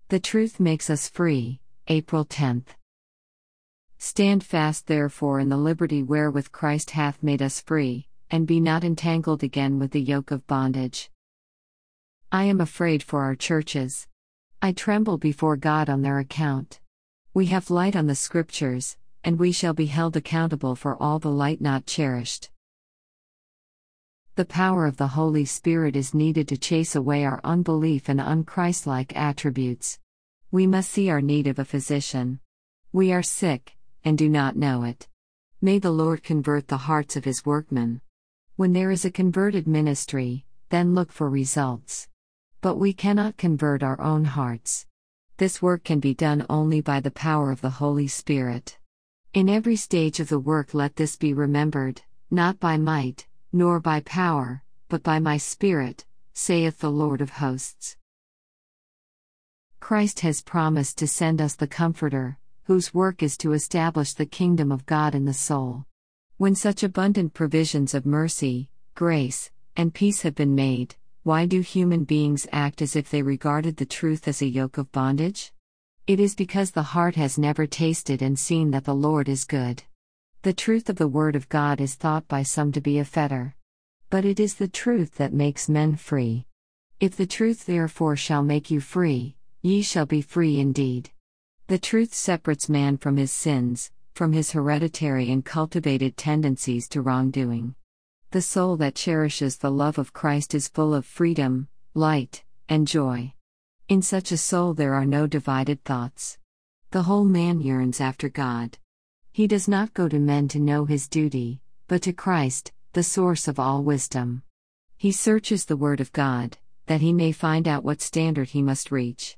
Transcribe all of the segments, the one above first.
The truth makes us free. April 10th. Stand fast therefore in the liberty wherewith Christ hath made us free, and be not entangled again with the yoke of bondage. I am afraid for our churches. I tremble before God on their account. We have light on the Scriptures, and we shall be held accountable for all the light not cherished. The power of the Holy Spirit is needed to chase away our unbelief and unchristlike attributes. We must see our need of a physician. We are sick, and do not know it. May the Lord convert the hearts of His workmen. When there is a converted ministry, then look for results. But we cannot convert our own hearts. This work can be done only by the power of the Holy Spirit. In every stage of the work let this be remembered, not by might, nor by power, but by my Spirit, saith the Lord of hosts. Christ has promised to send us the Comforter, whose work is to establish the kingdom of God in the soul. When such abundant provisions of mercy, grace, and peace have been made, why do human beings act as if they regarded the truth as a yoke of bondage? It is because the heart has never tasted and seen that the Lord is good. The truth of the Word of God is thought by some to be a fetter. But it is the truth that makes men free. If the truth therefore shall make you free, ye shall be free indeed. The truth separates man from his sins, from his hereditary and cultivated tendencies to wrongdoing. The soul that cherishes the love of Christ is full of freedom, light, and joy. In such a soul there are no divided thoughts. The whole man yearns after God. He does not go to men to know his duty, but to Christ, the source of all wisdom. He searches the Word of God, that he may find out what standard he must reach.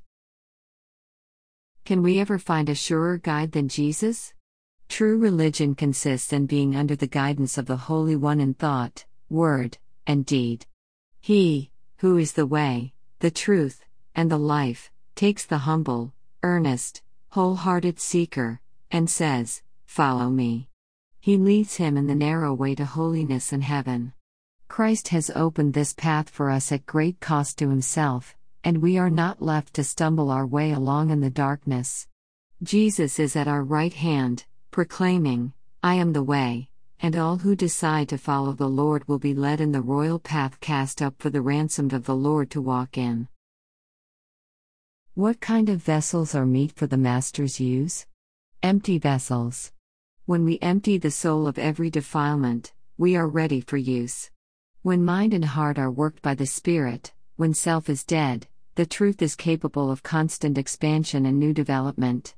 Can we ever find a surer guide than Jesus? True religion consists in being under the guidance of the Holy One in thought, word, and deed. He, who is the way, the truth, and the life, takes the humble, earnest, wholehearted seeker, and says, "Follow me." He leads him in the narrow way to holiness and heaven. Christ has opened this path for us at great cost to Himself, and we are not left to stumble our way along in the darkness. Jesus is at our right hand, proclaiming, "I am the way," and all who decide to follow the Lord will be led in the royal path cast up for the ransomed of the Lord to walk in. What kind of vessels are meet for the Master's use? Empty vessels. When we empty the soul of every defilement, we are ready for use. When mind and heart are worked by the Spirit, when self is dead, the truth is capable of constant expansion and new development.